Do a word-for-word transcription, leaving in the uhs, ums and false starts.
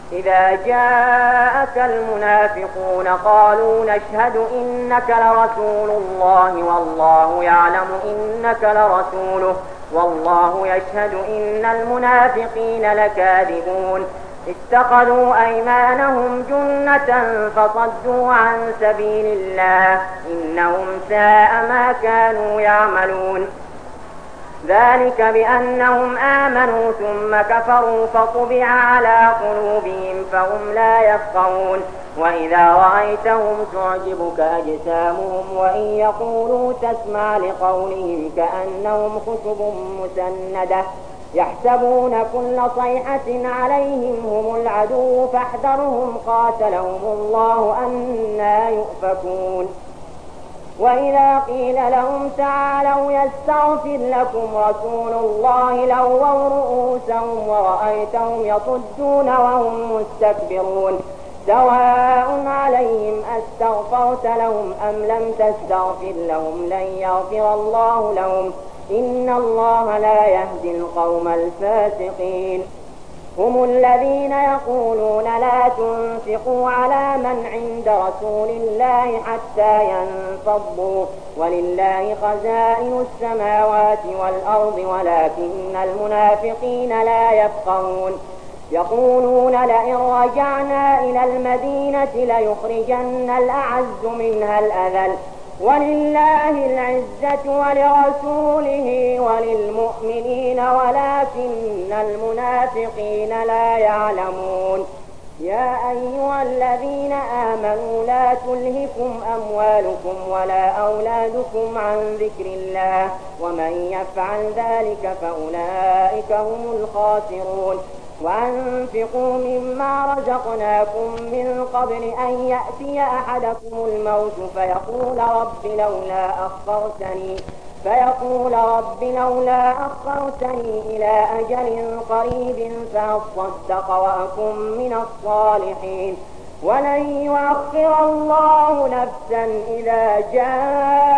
إذا جاءك المنافقون قالوا نشهد إنك لرسول الله والله يعلم إنك لرسوله والله يشهد إن المنافقين لكاذبون اتخذوا أيمانهم جنة فصدوا عن سبيل الله إنهم ساء ما كانوا يعملون ذلك بأنهم آمنوا ثم كفروا فطبع على قلوبهم فهم لا يفقهون وإذا رأيتهم تعجبك أجسامهم وإن يقولوا تسمع لقولهم كأنهم خشب مسندة يحسبون كل صيحة عليهم هم العدو فاحذرهم قاتلهم الله أنى يؤفكون وإذا قيل لهم تعالوا يستغفر لكم رسول الله لووا رؤوسهم ورأيتهم يصدون وهم مستكبرون سواء عليهم أستغفرت لهم أم لم تستغفر لهم لن يغفر الله لهم إن الله لا يهدي القوم الفاسقين هم الذين يقولون لا تنفقوا على من عند رسول الله حتى ينفضوا ولله خزائن السماوات والأرض ولكن المنافقين لا يفقهون يقولون لئن رجعنا إلى المدينة ليخرجن الأعز منها الأذل ولله العزة ولرسوله وللمؤمنين ولكن المنافقين لا يعلمون يا أيها الذين آمنوا لا تلهكم أموالكم ولا أولادكم عن ذكر الله ومن يفعل ذلك فأولئك هم الخاسرون وأنفقوا مما رزقناكم من قبل أن يأتي أحدكم الموت فيقول رب لولا أخرتني فيقول رب لولا أخرتني إلى أجل قريب فأصدق وأكن من الصالحين ولن يؤخر الله نفسا إذا جاء